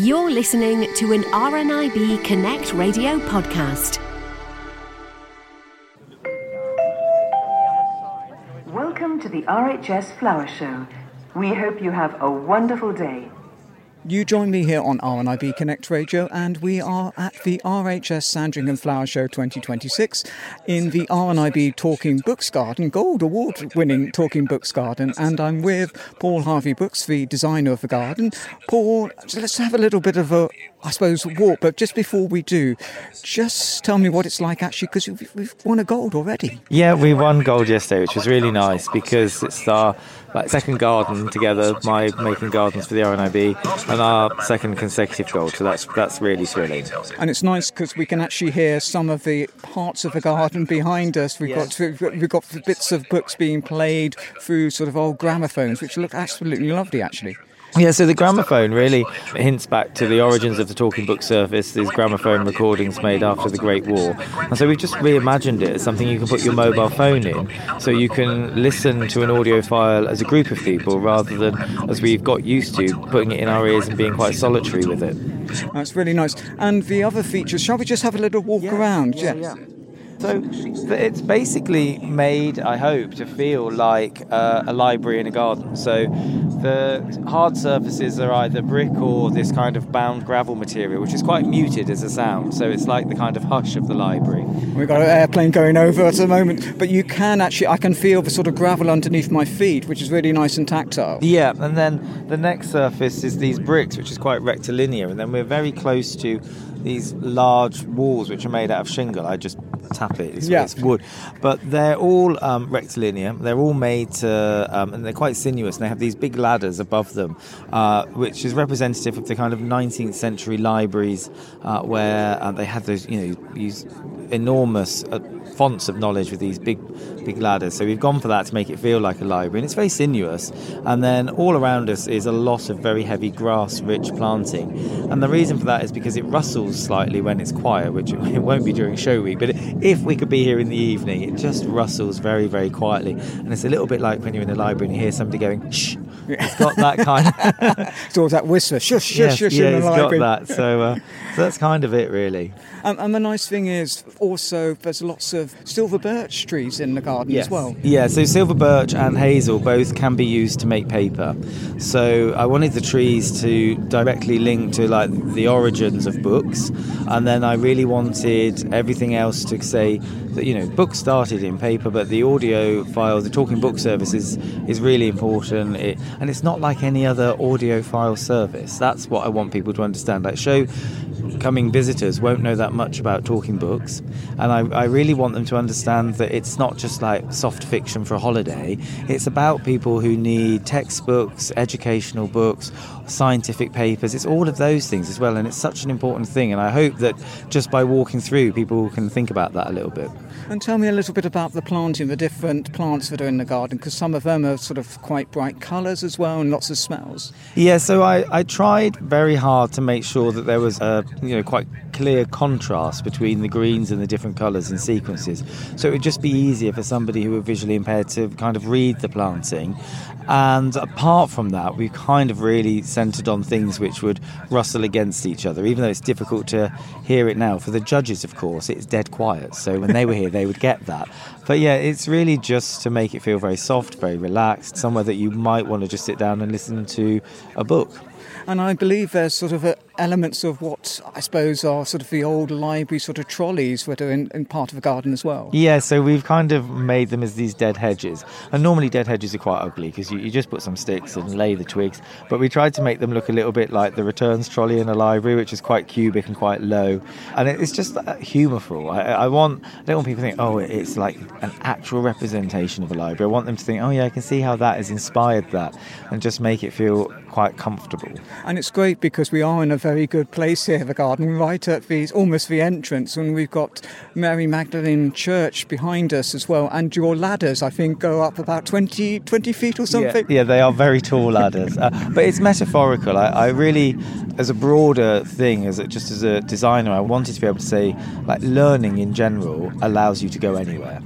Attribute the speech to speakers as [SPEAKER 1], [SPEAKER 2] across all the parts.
[SPEAKER 1] You're listening to an RNIB Connect radio podcast.
[SPEAKER 2] Welcome to the RHS Flower Show. We hope you have a wonderful day.
[SPEAKER 3] You join me here on RNIB Connect Radio, and we are at the RHS Sandringham Flower Show 2026 in the RNIB Talking Books Garden, Gold Award-winning Talking Books Garden, and I'm with Paul Harvey Brooks, the designer of the garden. Paul, let's have a little bit of a, I suppose, walk, but just before we do, just tell me what it's like actually, because we've won a gold already.
[SPEAKER 4] Yeah, we won gold yesterday, which was really nice because it's our second garden together, my making gardens for the RNIB, and our second consecutive gold, so that's really thrilling.
[SPEAKER 3] And it's nice because we can actually hear some of the parts of the garden behind us. We've got bits of books being played through sort of old gramophones, which look absolutely lovely actually.
[SPEAKER 4] Yeah, so the gramophone really hints back to the origins of the Talking Book service, these gramophone recordings made after the Great War. And so we've just reimagined it as something you can put your mobile phone in, so you can listen to an audio file as a group of people rather than, as we've got used to, putting it in our ears and being quite solitary with it.
[SPEAKER 3] That's really nice. And the other features, shall we just have a little walk around?
[SPEAKER 4] Yeah. So it's basically made, I hope, to feel like a library in a garden. So the hard surfaces are either brick or this kind of bound gravel material, which is quite muted as a sound. So it's like the kind of hush of the library.
[SPEAKER 3] We've got an airplane going over at the moment, but you can actually, I can feel the sort of gravel underneath my feet, which is really nice and tactile.
[SPEAKER 4] Yeah, and then the next surface is these bricks, which is quite rectilinear, and then we're very close to these large walls which are made out of shingle. I just tap it, it's wood. But they're all rectilinear, they're all made to, and they're quite sinuous, and they have these big ladders above them, which is representative of the kind of 19th century libraries where they had those, these enormous fonts of knowledge with these big ladders. So we've gone for that to make it feel like a library, and it's very sinuous. And then all around us is a lot of very heavy grass-rich planting, and the reason for that is because it rustles slightly when it's quiet, which it won't be during show week, but if we could be here in the evening, it just rustles very, very quietly, and it's a little bit like when you're in a library and you hear somebody going shh. It's got that kind of
[SPEAKER 3] it's all that whisper, shush, shush, shush in the library.
[SPEAKER 4] Got that. So that's kind of it, really.
[SPEAKER 3] And the nice thing is also there's lots of silver birch trees in the garden as well.
[SPEAKER 4] Yeah, so silver birch and hazel both can be used to make paper. So I wanted the trees to directly link to like the origins of books, and then I really wanted everything else to say that books started in paper, but the audio file, the Talking Book service is really important. And it's not like any other audio file service. That's what I want people to understand. Like coming visitors won't know that much about Talking Books, and I really want them to understand that it's not just like soft fiction for a holiday. It's about people who need textbooks, educational books, scientific papers. It's all of those things as well, and it's such an important thing, and I hope that just by walking through, people can think about that a little bit.
[SPEAKER 3] And tell me a little bit about the planting, the different plants that are in the garden, because some of them are sort of quite bright colours as well and lots of smells.
[SPEAKER 4] Yeah, so I tried very hard to make sure that there was a quite clear contrast between the greens and the different colours and sequences, so it would just be easier for somebody who were visually impaired to kind of read the planting. And apart from that, we kind of really centred on things which would rustle against each other, even though it's difficult to hear it now. For the judges, of course, it's dead quiet, so when they were here they would get that. But yeah, it's really just to make it feel very soft, very relaxed, somewhere that you might want to just sit down and listen to a book.
[SPEAKER 3] And I believe there's sort of elements of what I suppose are sort of the old library sort of trolleys that are in part of the garden as well.
[SPEAKER 4] Yeah, so we've kind of made them as these dead hedges. And normally dead hedges are quite ugly because you just put some sticks and lay the twigs. But we tried to make them look a little bit like the returns trolley in a library, which is quite cubic and quite low. And it's just humourful. I don't want people to think, oh, it's like an actual representation of a library. I want them to think, oh yeah, I can see how that has inspired that, and just make it feel quite comfortable.
[SPEAKER 3] And it's great because we are in a very good place here, the garden, right at almost the entrance, and we've got Mary Magdalene Church behind us as well, and your ladders, I think, go up about 20 feet or something.
[SPEAKER 4] Yeah, they are very tall ladders, but it's metaphorical. I really, as a broader thing, as a designer, I wanted to be able to say, like, learning in general allows you to go anywhere.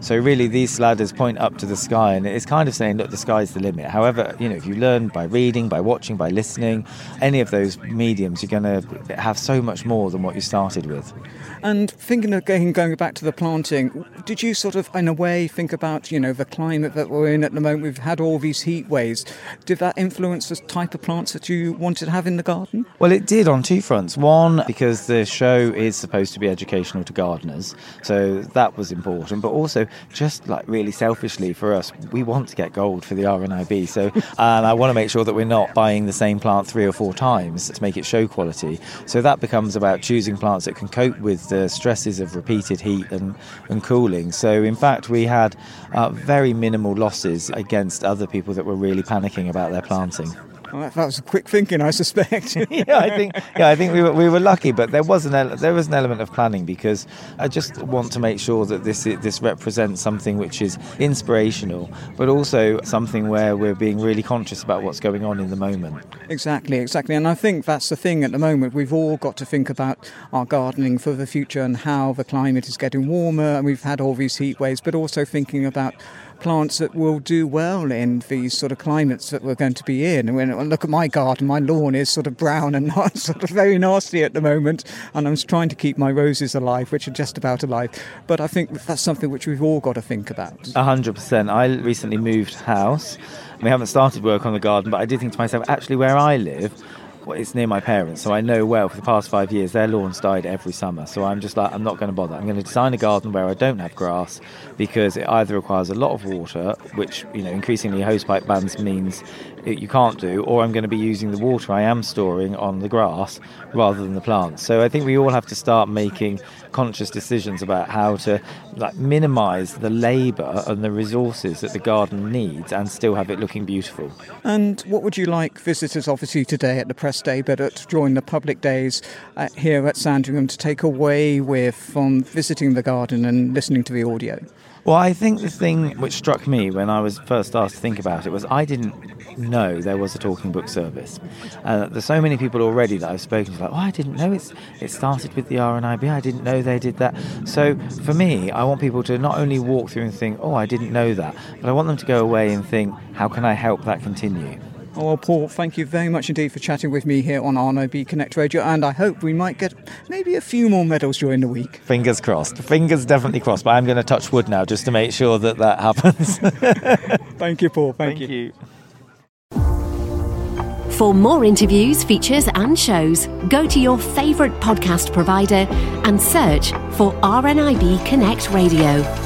[SPEAKER 4] So really these ladders point up to the sky, and it's kind of saying, look, the sky's the limit. However, if you learn by reading, by watching, by listening, any of those mediums, you're going to have so much more than what you started with.
[SPEAKER 3] And thinking again, going back to the planting, did you sort of, in a way, think about, the climate that we're in at the moment? We've had all these heat waves. Did that influence the type of plants that you wanted to have in the garden?
[SPEAKER 4] Well, it did on two fronts. One, because the show is supposed to be educational to gardeners, so that was important. But also, just like really selfishly for us, we want to get gold for the RNIB. So, and I want to make sure that we're not buying the same plant 3 or 4 times to make it show quality. So that becomes about choosing plants that can cope with the stresses of repeated heat and cooling. So in fact we had very minimal losses against other people that were really panicking about their planting.
[SPEAKER 3] Well, that was quick thinking, I suspect.
[SPEAKER 4] I think we were lucky, but there was an element of planning, because I just want to make sure that this represents something which is inspirational, but also something where we're being really conscious about what's going on in the moment.
[SPEAKER 3] Exactly. And I think that's the thing at the moment. We've all got to think about our gardening for the future and how the climate is getting warmer, and we've had all these heat waves, but also thinking about plants that will do well in these sort of climates that we're going to be in. And when I look at my garden, my lawn is sort of brown and not sort of very nasty at the moment, and I'm trying to keep my roses alive, which are just about alive. But I think that's something which we've all got to think about.
[SPEAKER 4] 100%. I recently moved house. We haven't started work on the garden, but I did think to myself, actually where I live, it's near my parents, so I know well for the past 5 years their lawns died every summer. So I'm just like, I'm not going to bother. I'm going to design a garden where I don't have grass, because it either requires a lot of water, which increasingly hosepipe bans means you can't do, or I'm going to be using the water I am storing on the grass rather than the plants. So I think we all have to start making conscious decisions about how to minimise the labour and the resources that the garden needs and still have it looking beautiful.
[SPEAKER 3] And what would you like visitors, obviously today at the press day, but during the public days here at Sandringham, to take away with from visiting the garden and listening to the audio?
[SPEAKER 4] Well, I think the thing which struck me when I was first asked to think about it was I didn't know there was a talking book service. There's so many people already that I've spoken to, I didn't know it started with the RNIB, I didn't know they did that. So for me, I want people to not only walk through and think, I didn't know that, but I want them to go away and think, how can I help that continue?
[SPEAKER 3] Oh, well, Paul, thank you very much indeed for chatting with me here on RNIB Connect Radio, and I hope we might get maybe a few more medals during the week.
[SPEAKER 4] Fingers crossed. Fingers definitely crossed, but I'm going to touch wood now just to make sure that happens.
[SPEAKER 3] Thank you, Paul. Thank you.
[SPEAKER 1] For more interviews, features and shows, go to your favourite podcast provider and search for RNIB Connect Radio.